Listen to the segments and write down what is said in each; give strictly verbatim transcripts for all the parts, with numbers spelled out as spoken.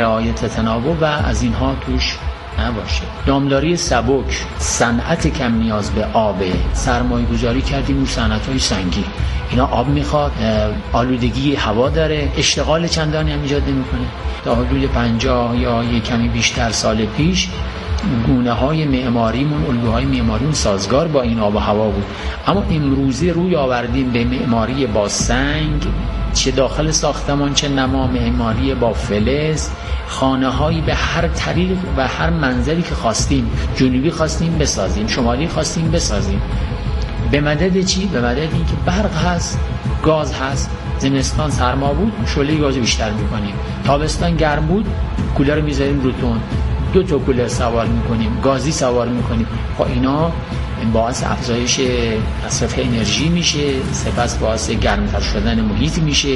رعایت تنوع و از اینها توش نباشه. دامداری سبک، صنعت کم نیاز به آب، سرمایه گذاری کردیم رو صنعت‌های سنگی، اینا آب میخواد، آلودگی هوا داره، اشتغال چندانی هم ایجاد نمیکنه. تا حدود پنجاه یا یک کمی بیشتر سال پیش گونه های معماریمون، الگوهای معماریمون سازگار با این آب و هوا بود، اما امروزه روی آوردیم به معماری با سنگ، چه داخل ساختمان چه نما، معماری با فلز، خانه هایی به هر طریق و هر منظری که خواستیم، جنوبی خواستیم بسازیم، شمالی خواستیم بسازیم. به مدد چی؟ به مدد اینکه برق هست، گاز هست. زمستان سرما بود، شعله گاز بیشتر میکنیم. تابستان گرم بود، کولر میذاریم رو تون، دو تا کولر سوار میکنیم، گازی سوار میکنیم. خب اینا باعث افزایش مصرف انرژی میشه، سپس باعث گرمتر شدن محیط میشه.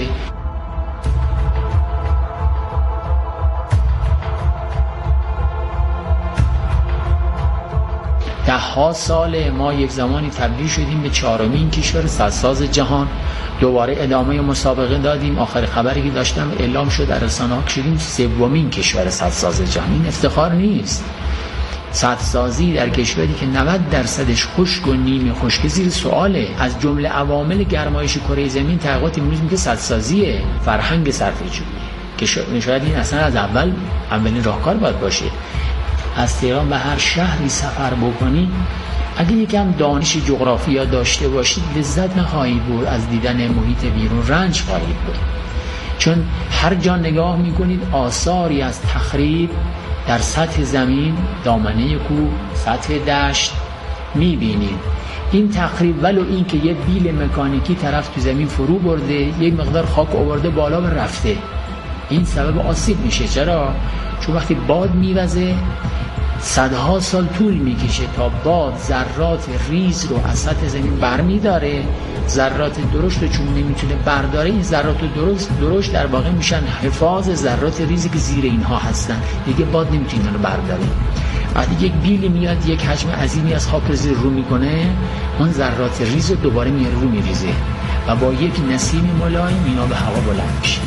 ده ها سال ما یک زمانی تبدیل شدیم به چهارمین کشور سدساز جهان، دوباره ادامه مسابقه دادیم، آخر خبری که داشتم اعلام شد در رسانه‌ها که شدیم سومین کشور سدساز جهان. این افتخار نیست. سدسازی در کشوری که نود درصدش خشک و نیمه خشک زیر سواله. از جمله عوامل گرمایش کره زمین تحقیقات امروز میگه سدسازیه، فرهنگ صرفه‌جویی که شاید این اصلا از اول اولین راهکار باید باشه. از تهران به هر شهری سفر بکنی، اگه یکم دانش جغرافیا داشته باشید لذت نخواهید برد از دیدن محیط بیرون، رنج خواهید برد. چون هر جا نگاه میکنید آثاری از تخریب در سطح زمین، دامنه کوه، سطح دشت میبینید. این تخریب ولو این که یه بیل مکانیکی طرف تو زمین فرو برده، یک مقدار خاک آورده بالا و رفته، این سبب آسیب میشه. چرا؟ چون وقتی باد میوزه صدها سال طول میکشه تا باد ذرات ریز رو از سطح زمین برمیداره. ذرات درشت رو چون نمیتونه برداره، این ذرات درشت درشت در واقع میشن حفاظ ذرات ریزی که زیر اینها هستن، دیگه باد نمیتونه رو برداره. وقتی یک بیل میاد یک حجم عظیمی از خاک رو زیر رو میکنه، اون ذرات ریز رو دوباره میاره رو میریزه و با یک نسیم ملایم اینا به هوا بلند میشه.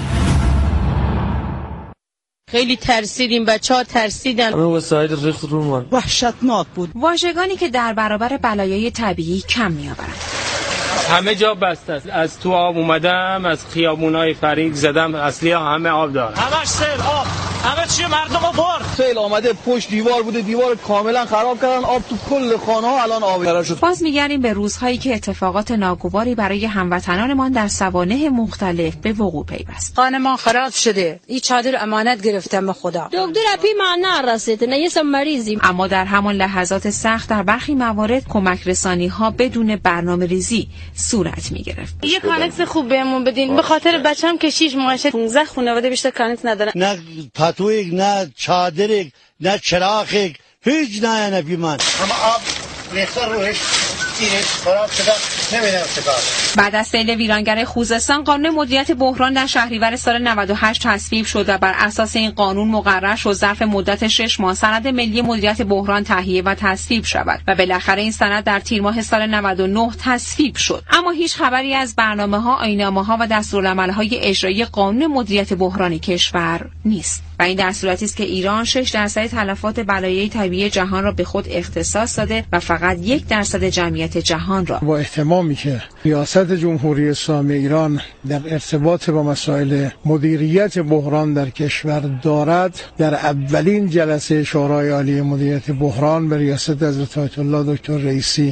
خیلی ترسیدیم، بچه‌ها ترسیدن. همه وسایل ریخت رومان. وحشتناک بود. واژگانی که در برابر بلایای طبیعی کم میآورند. همه جا بسته است. از تو آب اومدم، از خیابونای فریق زدم، اصلی همه آب داره. همش سیل آب. همه چی مردمو برد. سیل آمده، پشت دیوار بوده، دیوار کاملا خراب کردن، آب تو کل خانه‌ها الان آب قرار شد. باز میگردیم به روزهایی که اتفاقات ناگواری برای هموطنانمان در سوانح مختلف به وقوع پیوست. خانه ما خراب شده. این چادر امانت گرفتم به خدا. دکتر اپی ما نرسید، نه یه مریضیم. اما در همان لحظات سخت در برخی موارد کمک رسانی‌ها بدون برنامه‌ریزی صورت می‌گرفت. یه کانکس خوب بهمون بدین، به خاطر بچه‌م که شش ماهشه، پانزده خانواده بیشتر کانکس ندارن. نه پتویک، نه چادرک، نه چراغک، هیچ نه نبی من. اما آب ریخته روش تیرش خراب شده، نمیدونم چه کار. بعد از سیل ویرانگر خوزستان، قانون مدیریت بحران در شهریور سال نود و هشت تصویب شد و بر اساس این قانون مقرر شد ظرف مدت شش ماه سند ملی مدیریت بحران تهیه و تصویب شود و بالاخره این سند در تیر ماه سال نود و نه تصویب شد. اما هیچ خبری از برنامه‌ها، آیین‌نامه‌ها و دستورالعمل‌های اجرایی قانون مدیریت بحران کشور نیست. و این در صورتی است که ایران شش درصد تلفات بلایای طبیعی جهان را به خود اختصاص داده و فقط یک درصد جمعیت جهان را. با اهتمامی که ریاست جمهوری اسلامی ایران در ارتباط با مسائل مدیریت بحران در کشور دارد، در اولین جلسه شورای عالی مدیریت بحران به ریاست حضرت آیت الله دکتر رئیسی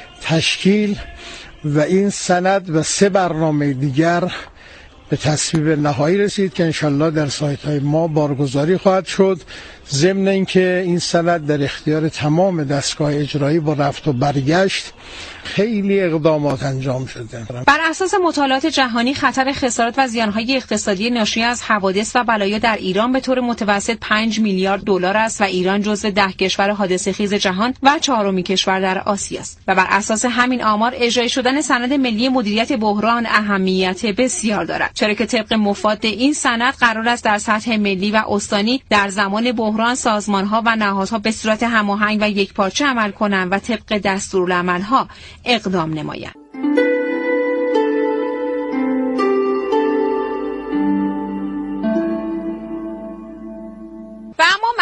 تشکیل و این سند و سه برنامه دیگر به تصویب نهایی رسید که انشالله در سایت های ما بارگذاری خواهد شد، ضمن اینکه این سند در اختیار تمام دستگاه اجرایی با رفت و برگشت خیلی اقدامات انجام شده. بر اساس مطالعات جهانی خطر خسارات و زیانهای اقتصادی ناشی از حوادث و بلایا در ایران به طور متوسط پنج میلیارد دلار است و ایران جزو ده کشور حادثه خیز جهان و چهارمین کشور در آسیا است و بر اساس همین آمار اجرای شدن سند ملی مدیریت بحران اهمیت بسیار دارد، چرا که طبق مفاد این سند قرار است در سطح ملی و استانی در زمان بحران سازمان‌ها و نهادها به صورت هماهنگ و یکپارچه عمل کنند و طبق دستورالعمل‌ها اقدام نمایند.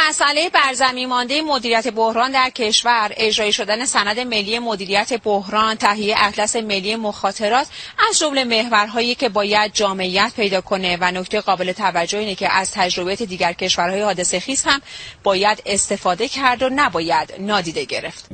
مسئله برزمین مانده مدیریت بحران در کشور، اجرایی شدن سند ملی مدیریت بحران، تهیه اطلس ملی مخاطرات از جمله محورهایی که باید جامعیت پیدا کنه و نکته قابل توجه اینه که از تجربیات دیگر کشورهای حادثه‌خیز هم باید استفاده کرد و نباید نادیده گرفت.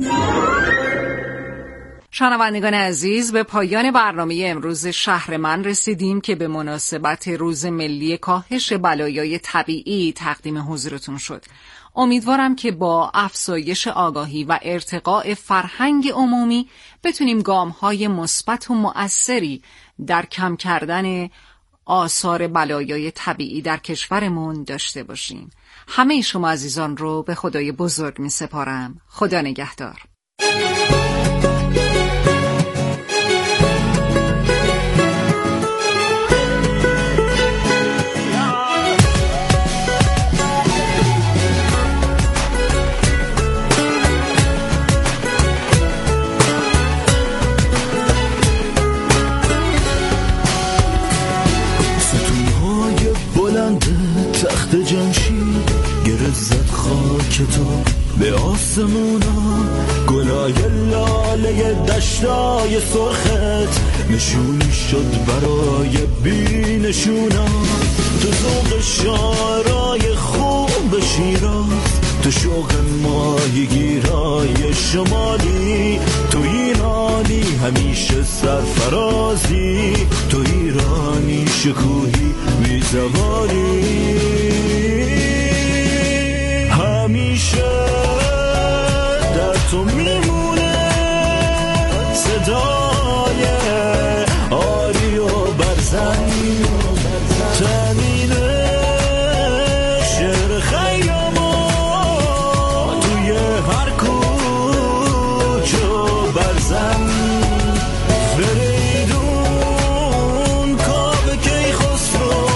شنوندگان عزیز، به پایان برنامه امروز شهر من رسیدیم که به مناسبت روز ملی کاهش بلایای طبیعی تقدیم حضورتون شد. امیدوارم که با افزایش آگاهی و ارتقاء فرهنگ عمومی بتونیم گام‌های مثبت و مؤثری در کم کردن آثار بلایای طبیعی در کشورمون داشته باشیم. همه شما عزیزان رو به خدای بزرگ می سپارم. خدا نگهدار. تخت جمشید گره زد خاک تو به آسمونا، گلای لاله دشتای سرخت نشونی شد برای بی نشونا. تو ذوق شعرهای خوب شیراز، تو شوق ماهیگیرای شمالی، تو ایرانی همیشه سرفرازی، تو ایرانی شکوهی بی‌زوالی، همیشه در تو میمونه صدای آری و برزن، تنینه شعر خیاما توی هر کوچه و برزن، فریدون کاوه کیخسرو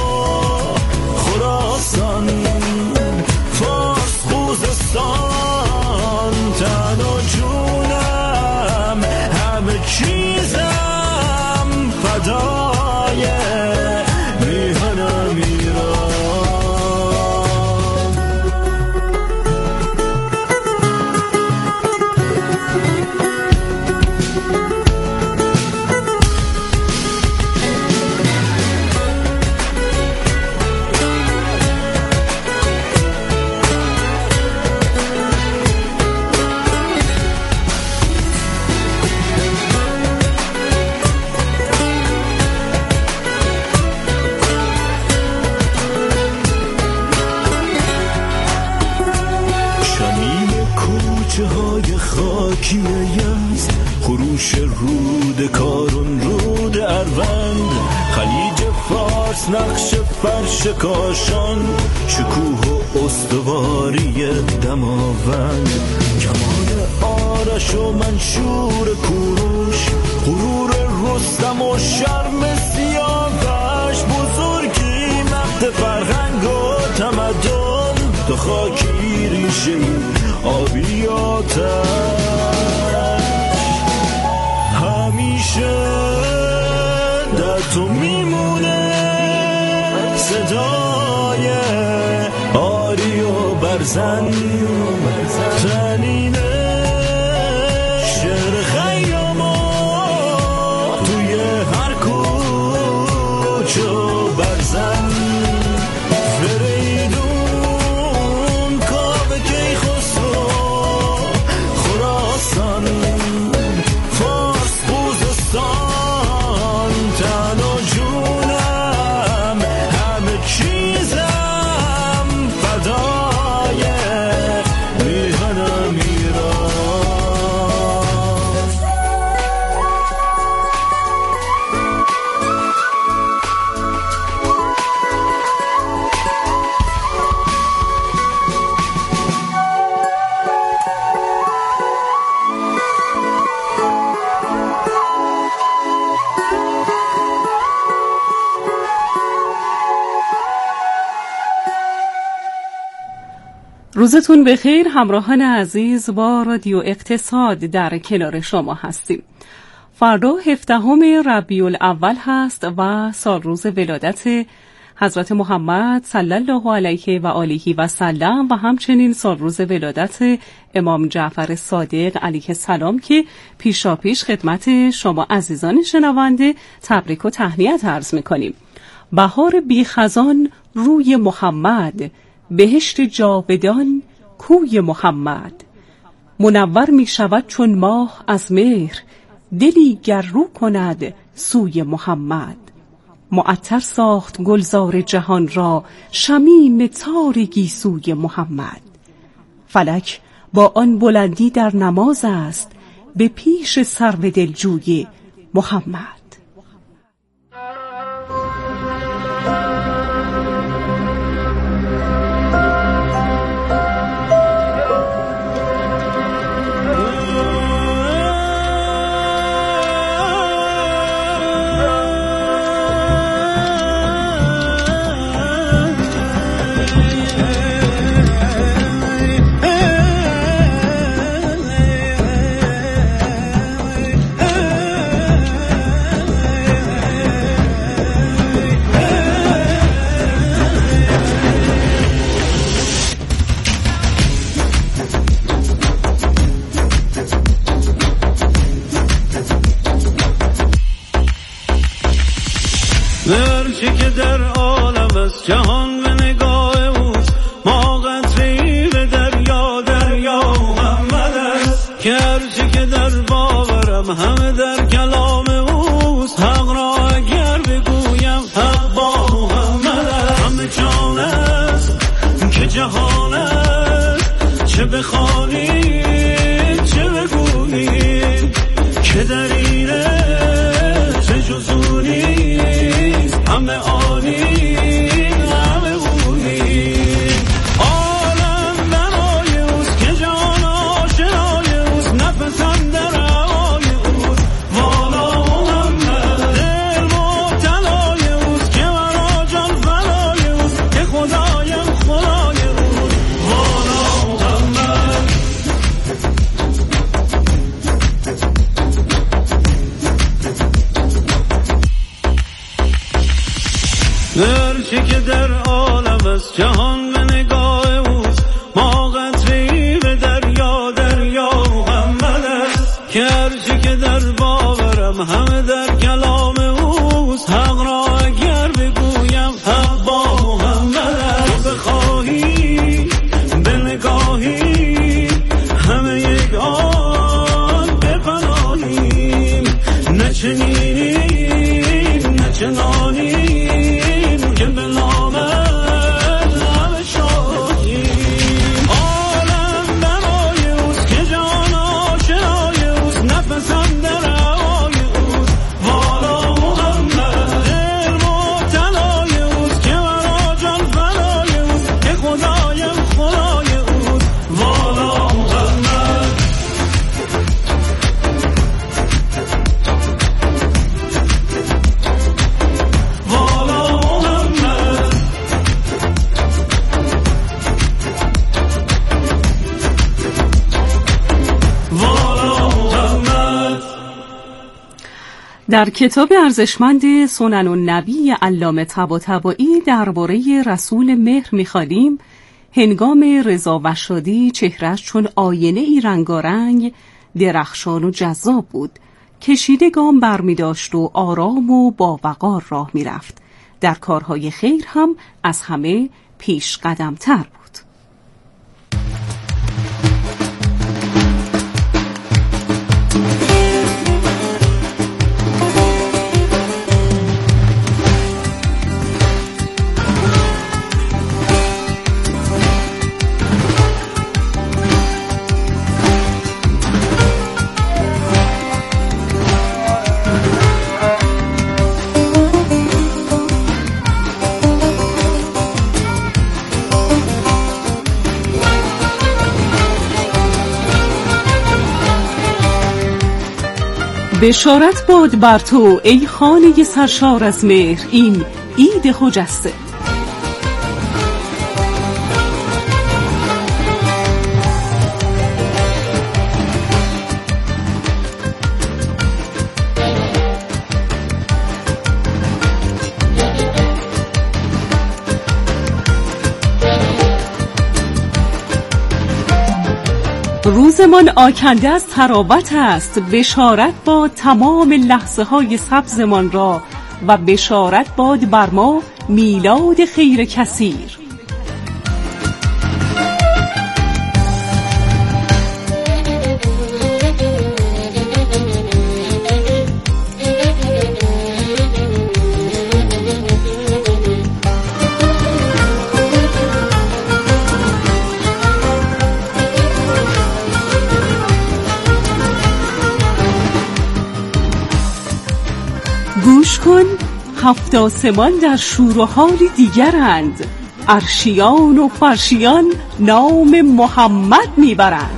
خراسان فارس خوزستان، تن و جونم همه چیزم فدای میهنم ایران. خاکی یزد، خروش رود کارون، رود اروند، خلیج فارس، نقش فرش کاشان، شکوه و استواری دماوند، کمان آرش و منشور کوروش، غرور رستم و شرم سیاوش، بزرگی مقد فرهنگ و تمدن، تو خاکی ریشه آبی آتش، همیشه در تو میمونه صدای آری و برزن، تنینه شعر خیاما توی هر کوچه و برزن، فریدون کاوه کیخسرو خراسان فارس خوزستان، تن و جونم همه چیزم فدای میهنم ایران. روزتون بخیر همراهان عزیز، با رادیو اقتصاد در کنار شما هستیم. فردا هفدهم ربیع الاول هست و سال روز ولادت حضرت محمد صلی الله علیه و آله و سلم و همچنین سالروز ولادت امام جعفر صادق علیه السلام که پیشاپیش خدمت شما عزیزان شنونده تبریک و تهنیت عرض می‌کنیم. بهار بی خزان روی محمد، بهشت جاودان کوی محمد. منور می شود چون ماه از مهر، دلی گر رو کند سوی محمد. معطر ساخت گلزار جهان را، شمیم تار گیسوی محمد. فلک با آن بلندی در نماز است، به پیش سرو دلجوی محمد. هرچی که در عالم است جهان به نگاه اوست، ما قطره‌ای به دریا دریا محمد است. که هرچی که در باورم همه در کلام اوست، حق را اگر بگویم حق با محمد است. همه جان است که جهان است، چه بخوانید چه بگویید که در اینه چه جزونی همه آنی همه بودی. عالم برای اوست که جان آشنای اوست، نفسم در هوای اوست والا محمد. دل مبتلای اوست که مرا جان فدای اوست، که خدایم خدای اوست والا محمد. هرچی که در عالم است جهان به نگاه اوست، ما قطره‌ای به دریا دریا محمد است. که هرچی که در باورم همه در کلام اوست، حق را اگر بگویم حق با محمد است. بخواهی به نگاهی همه یک آن بپناهیم، نه چنینیم نه چنانیم که به نامت همه شاهیم. عالم برای اوست که جان آشنای اوست، نفسم در هوای اوست والا محمد. دل مبتلای اوست که مرا جان فدای اوست، که خدایم خدای اوست والا محمد. در کتاب ارزشمند سنن النبی علامه طباطبایی درباره رسول مهر می‌خوانیم هنگام رضا و شادی چهره‌اش چون آینه ای رنگارنگ درخشان و جذاب بود. کشیده گام برمی‌داشت و آرام و با وقار راه می‌رفت. در کارهای خیر هم از همه پیش قدم‌تر بود. بشارت باد بر تو ای خانه سرشار از مهر، این عید خجسته. روزمان آکنده از تراوت است، بشارت باد تمام لحظه های سبزمان را و بشارت باد بر ما میلاد خیر کثیر. گوش کن، هفت آسمان در شور و حالی دیگرند، عرشیان و فرشیان نام محمد میبرند.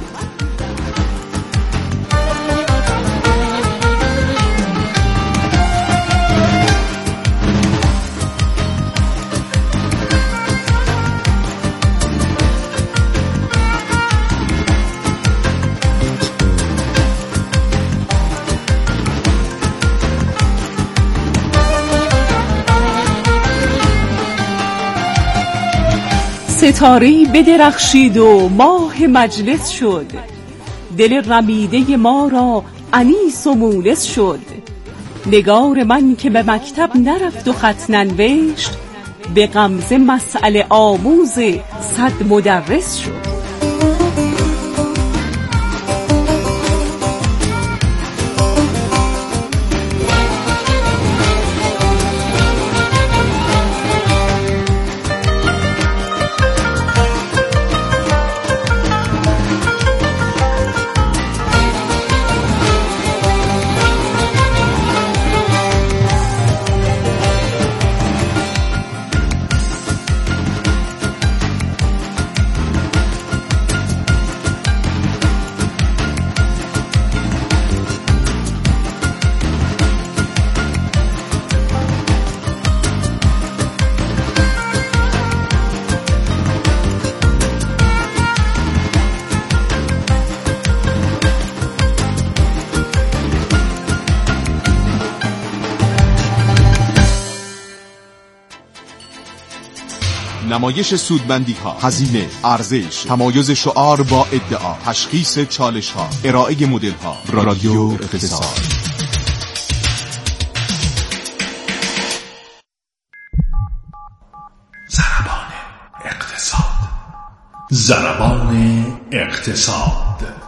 ستاره‌ای بدرخشید و ماه مجلس شد، دل رمیده ما را انیس و مونس شد. نگار من که به مکتب نرفت و خط ننوشت، به غمزه مسئله آموز صد مدرس شد. نمایش سودمندی ها، هزینه، ارزش، تمایز شعار با ادعا، تشخیص چالش ها، ارائه مدل ها. رادیو اقتصاد. ضربان اقتصاد. ضربان اقتصاد.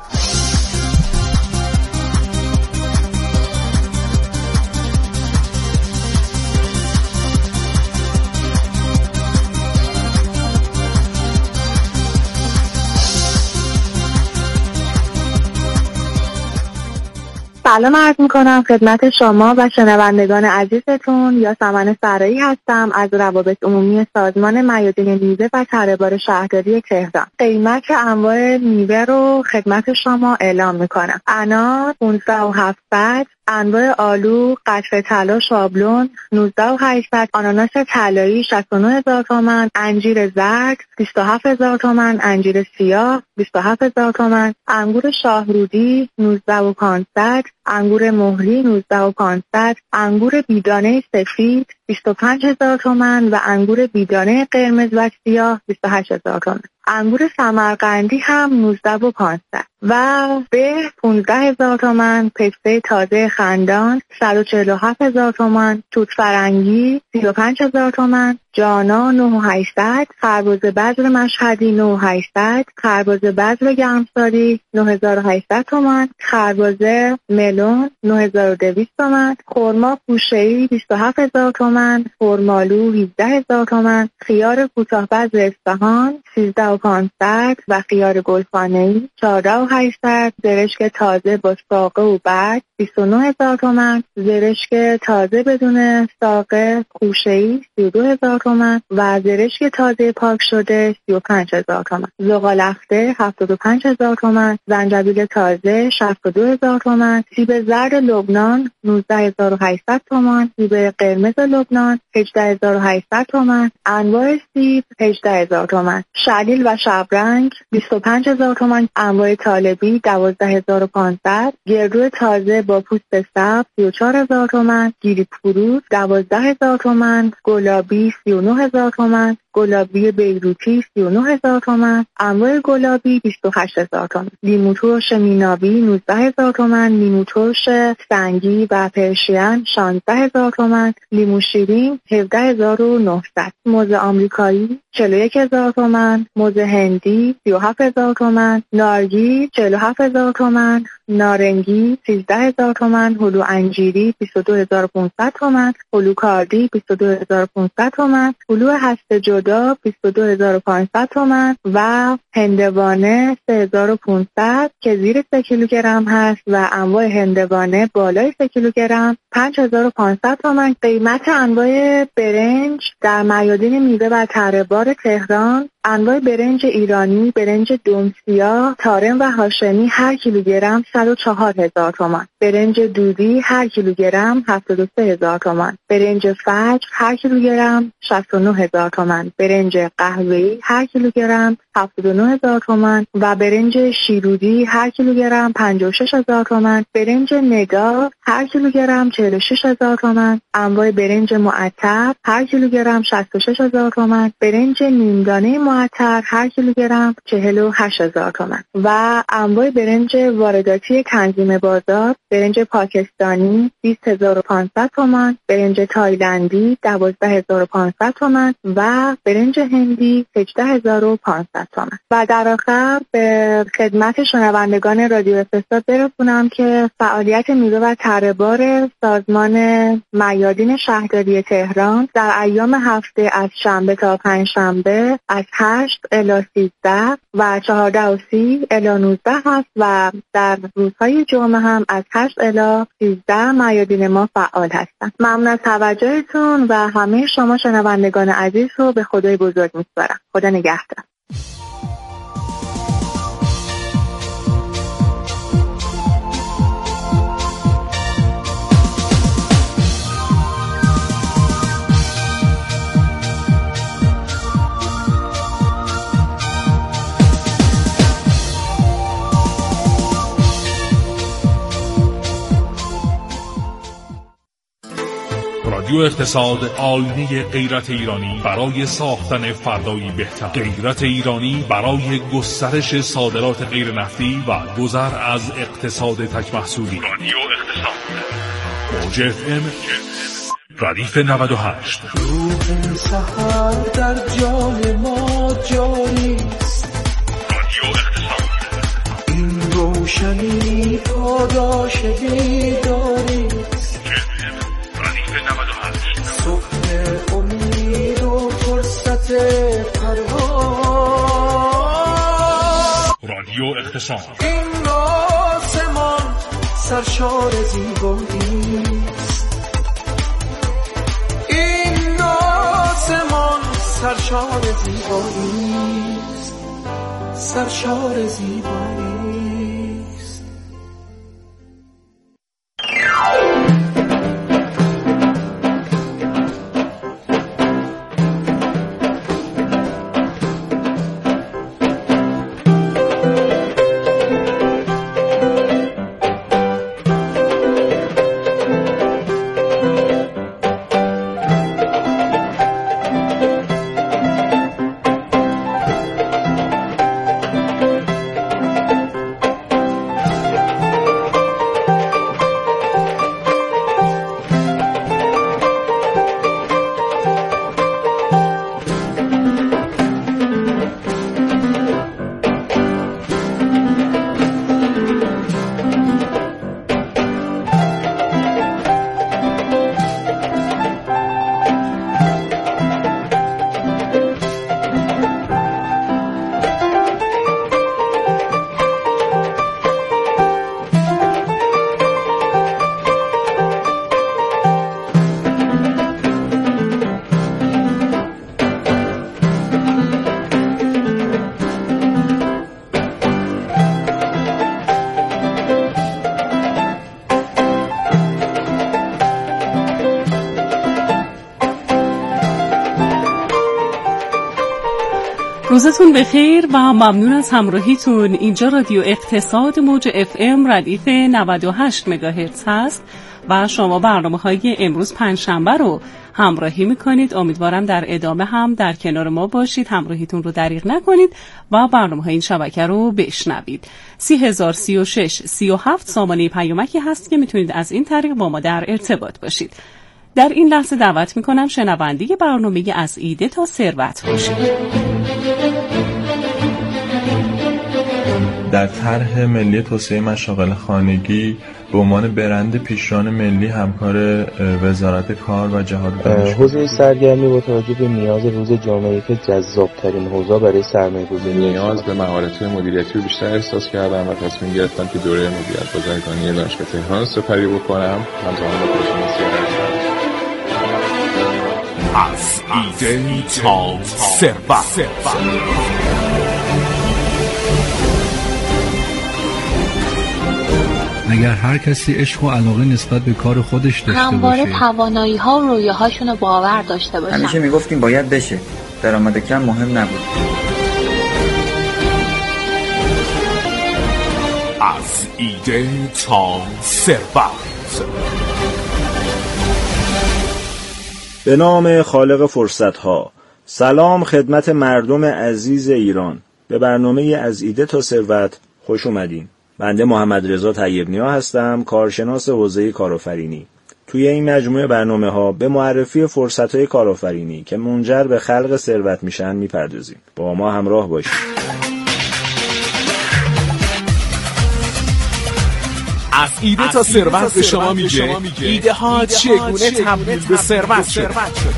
سلام عرض میکنم خدمت شما و شنوندگان عزیزتون. یاسمن سرایی هستم از روابط عمومی سازمان میادین میوه و تره‌بار شهرداری تهران. قیمت انواع میوه رو خدمت شما اعلام میکنم. انار پانزده و هفتصد، انواع آلو قطره طلا شابلون نوزده و هشتصد، آناناس طلایی شصت و نه هزار تومان، انجیر زرد بیست و هفت هزار تومان، انجیر سیاه بیست و هفت هزار تومان، انگور شاهرودی نوزده و پانصد، انگور مهری نوزده و پانصد، انگور بیدانه سفید بیست و پنج هزار تومان و انگور بیدانه قرمز و سیاه بیست و هشت هزار تومان. انگور سمرقندی هم نوزده و پانصد و به پانزده هزار تومان، پسته تازه خندان صد و چهل و هفت هزار تومان، توت فرنگی سی و پنج هزار تومان، جانا نه و هشتصد، خربزه بذر مشهدی نه و هشتصد، خربزه بذر گرمساری نه هزار و هشتصد تومان، خربزه ملون نه هزار و دویست تومان، خرما پوشه‌ای بیست و هفت هزار تومان، خرمالو هجده هزار تومان، خیار کوتاه بذر اصفهان سیزده و پانصد و خیار گلخانه‌ای چهارده و هشتصد، زرشک تازه با ساقه و برگ بیست و نه هزار تومان، زرشک تازه بدون ساقه خوشه‌ای سی و دو هزار تومان و زرشک تازه پاک شده سی و پنج هزار تومان، زغال‌افته هفتاد و پنج هزار تومان، زنجبیل تازه شصت و دو هزار تومان، سیب زرد لبنان نوزده هزار و هشتصد تومان، سیب قرمز لبنان هجده هزار و هشتصد تومان، انواع سیب هجده هزار تومان، شلیل و شبرنگ بیست و پنج هزار تومان، انواع طالبی دوازده هزار و پانصد، گردو تازه با پوست سبز سی و چهار هزار تومان، گیری پروز دوازده هزار تومان، گلابی سی و نه هزار تومان، گلابی بیروتی سی و نه هزار تومان، انواع گلابی بیست و هشت هزار تومان، لیمو ترش مینابی نوزده هزار تومان، لیمو ترش سنگی و پرشین شانزده هزار تومان، لیمو شیرین هفده هزار و نهصد، موز آمریکایی چهل و یک هزار تومان، موز هندی سی و هفت هزار تومان، نارگیل چهل و هفت هزار تومان، نارنگی سیزده هزار تومان، هلو انجیری بیست و دو هزار و پانصد تومان، هلو کاردی بیست و دو هزار و پانصد تومان، هلو هسته جدا بیست و دو هزار و پانصد تومان و هندوانه سه هزار و پانصد که زیر سه کیلوگرم هست و انواع هندوانه بالای سه کیلوگرم پنج هزار و پانصد تومان. قیمت انواع برنج در میادین میوه و تره بار تهران، انواع برنج ایرانی، برنج دمسیا، تارم و هاشمی هر کیلوگرم صد و چهار هزار تومان، برنج دودی هر کیلوگرم هفتاد و سه هزار تومان، برنج فجر هر کیلوگرم شصت و نه هزار تومان، برنج قهوه‌ای هر کیلوگرم هفتاد و نه هزار تومان و برنج شیرودی هر کیلوگرم پنجاه و شش هزار تومان، برنج نگار هر کیلوگرم چهل و شش هزار تومان، انواع برنج معطر هر کیلوگرم شصت و شش هزار تومان، برنج نیمدانه معطر هر کیلوگرم چهل و هشت هزار تومان و انواع برنج وارداتی تنظیم بازار، برنج پاکستانی بیست هزار و پانصد تومان، برنج تایلندی دوازده هزار و پانصد تومان و برنج هندی هجده هزار و پانصد تومان. و در آخر به خدمت شنوندگان رادیو اقتصاد برسونم که فعالیت میوه و تره بار سازمان میادین شهرداری تهران در ایام هفته از شنبه تا پنجشنبه از هشت الی سیزده و چهارده و سی الی نوزده هست و در روزهای جمعه هم از هشت الی سیزده میادین ما فعال هستند. ممنون از توجهتون و همه شما شنوندگان عزیز رو به خدای بزرگ میسپارم. خدا نگهدار. رادیو اقتصاد، آینه غیرت ایرانی برای ساختن فردایی بهتر. غیرت ایرانی برای گسترش صادرات غیر نفتی و گذر از اقتصاد تک محصولی. رادیو اقتصاد، موج اف ام ردیف نود و هشت. روح سحر در جان ما جاریست. رادیو اقتصاد، این روشنی پاداش بیداریست. صبح امید و فرصت پرواز. رادیو اقتصاد، این آسمان سرشار زیباییست. این آسمان سرشار زیباییست. سرشار زیباییست. روزتون بخیر و ممنون از همراهیتون. اینجا رادیو اقتصاد موج اف ام ردیف نود و هشت مگاهرتز هست و شما برنامه های امروز پنجشنبه رو همراهی میکنید. امیدوارم در ادامه هم در کنار ما باشید، همراهیتون رو دریغ نکنید و برنامه‌های این شبکه رو بشنوید. سی هزار سی و شش سی و هفت سامانه پیامکی هست که میتونید از این طریق با ما در ارتباط باشید. در این لحظه دعوت میکنم شنونده برنامه از ایده تا ثروت باشید. در طرح ملی توسعه مشاغل خانگی به عنوان برند پیشران ملی همکار وزارت کار و جهاد دانشگاه. حوزه سرگرمی با توجه به نیاز روز جامعه که جذاب‌ترین حوزه برای سرمایه‌گذاری نیاز به مهارت‌های مدیریتی رو بیشتر احساس کردم و تصمیم گرفتم که دوره مدیریت بازرگانی دانشگاه تهران سپری بکنم. همزمان با کارشناسی ارشد. از ایده تا ثروت. اگر هر کسی عشق و علاقه نسبت به کار خودش داشته باشه، همواره توانایی ها و رویاهاشون رو باور داشته باشن. همیشه میگفتیم باید بشه، درآمد کم مهم نبود. از ایده تا ثروت. به نام خالق فرصت‌ها. سلام خدمت مردم عزیز ایران. به برنامه از ایده تا ثروت خوش اومدین. بنده محمد رضا طیب‌نیا هستم، کارشناس حوزه کارآفرینی. توی این مجموعه برنامه‌ها به معرفی فرصت‌های کارآفرینی که منجر به خلق ثروت میشن میپردازیم. با ما همراه باشید. از ایده تا ثروت به شما میگه ایده ها چگونه تبدیل به ثروت شده.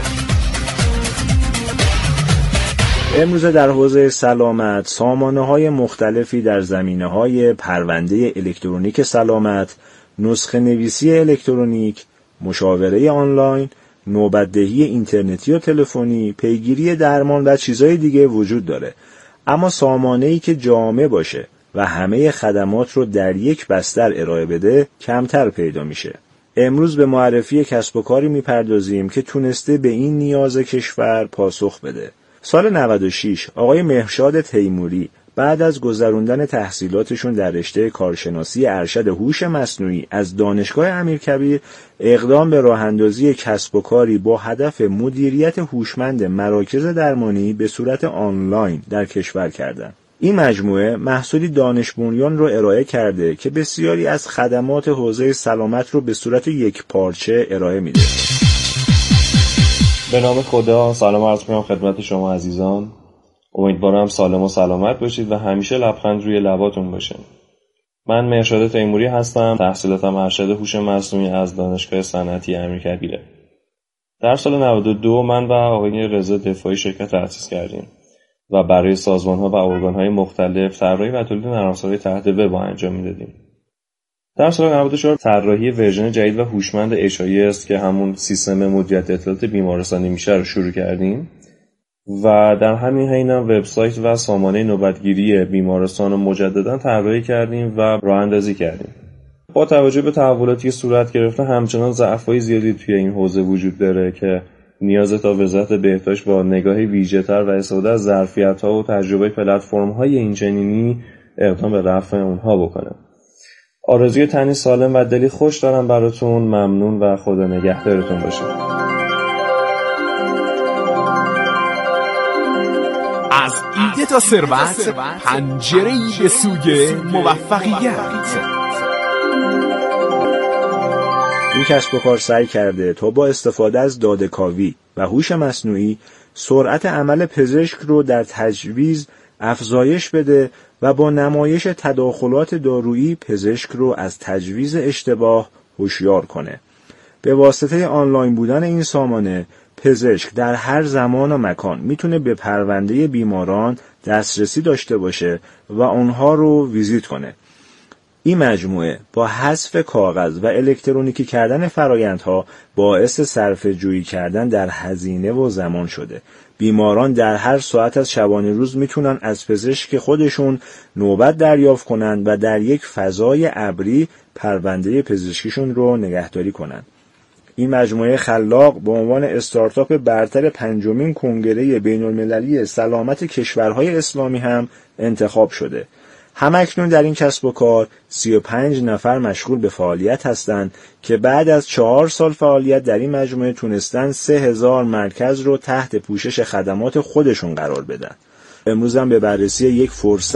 امروز در حوزه سلامت سامانه‌های مختلفی در زمینه‌های پرونده الکترونیک سلامت، نسخه نویسی الکترونیک، مشاوره آنلاین، نوبت‌دهی اینترنتی و تلفنی، پیگیری درمان و چیزهای دیگه وجود داره. اما سامانه‌ای که جامع باشه و همه خدمات رو در یک بستر ارائه بده کمتر پیدا میشه. امروز به معرفی کسب و کاری میپردازیم که تونسته به این نیاز کشور پاسخ بده. سال نود و شش آقای مهرشاد تیموری بعد از گذروندن تحصیلاتشون در رشته کارشناسی ارشد هوش مصنوعی از دانشگاه امیرکبیر اقدام به راه‌اندازی کسب و کاری با هدف مدیریت هوشمند مراکز درمانی به صورت آنلاین در کشور کردند. این مجموعه محصولی دانش بنیان رو ارائه کرده که بسیاری از خدمات حوزه سلامت رو به صورت یک پارچه ارائه میده. به نام خدا سلام عرض می‌کنم خدمت شما عزیزان. امیدوارم سالم و سلامت باشید و همیشه لبخند روی لباتون باشه. من مهرشاد تیموری هستم. تحصیلاتم ارشد هوش مصنوعی از دانشگاه صنعتی امیرکبیره. در سال نود و دو من و آقای رضا دفاعی شرکت تأسیس کردیم و برای سازمان‌ها و ارگان‌های مختلف طراحی و تولید نرم‌افزارهای تحت وب انجام می‌دادیم. در سال نود و چهار طراحی ورژن جدید و هوشمند اچ آی اس که همون سیستم مدیریت اطلاعات بیمارستانی میشه رو شروع کردیم و در همین حین هم وبسایت و سامانه نوبتگیری بیمارستان رو مجددا طراحی کردیم و راه اندازی کردیم. با توجه به تحولاتی که صورت گرفته همچنان ضعف‌های زیادی توی این حوزه وجود داره که نیاز تا وزارت بهداشت با نگاهی ویژه‌تر و استفاده از ظرفیت‌ها و تجربه پلتفرم‌های اینچنینی اقدام به رفع اونها بکنه. آرزوی تنی سالم و دلی خوش دارم براتون. ممنون و خدا نگهدارتون باشه. از ایده تا ثروت، پنجره‌ای به سوی موفقیت. این کسب و کار سعی کرده تا با استفاده از داده‌کاوی و هوش مصنوعی سرعت عمل پزشک رو در تجویز افزایش بده و با نمایش تداخلات دارویی پزشک رو از تجویز اشتباه هوشیار کنه. به واسطه آنلاین بودن این سامانه پزشک در هر زمان و مکان میتونه به پرونده بیماران دسترسی داشته باشه و اونها رو ویزیت کنه. این مجموعه با حذف کاغذ و الکترونیکی کردن فرایندها باعث صرفه جویی کردن در هزینه و زمان شده. بیماران در هر ساعت از شبانه روز میتونن از پزشک خودشون نوبت دریافت کنن و در یک فضای ابری پرونده پزشکیشون رو نگهداری کنن. این مجموعه خلاق به عنوان استارتاپ برتر پنجمین کنگره بین‌المللی سلامت کشورهای اسلامی هم انتخاب شده. همکنون در این کسب و کار سی و پنج نفر مشغول به فعالیت هستند که بعد از چهار سال فعالیت در این مجموعه تونستن سه هزار مرکز رو تحت پوشش خدمات خودشون قرار بدن. امروز هم به بررسی یک فرصت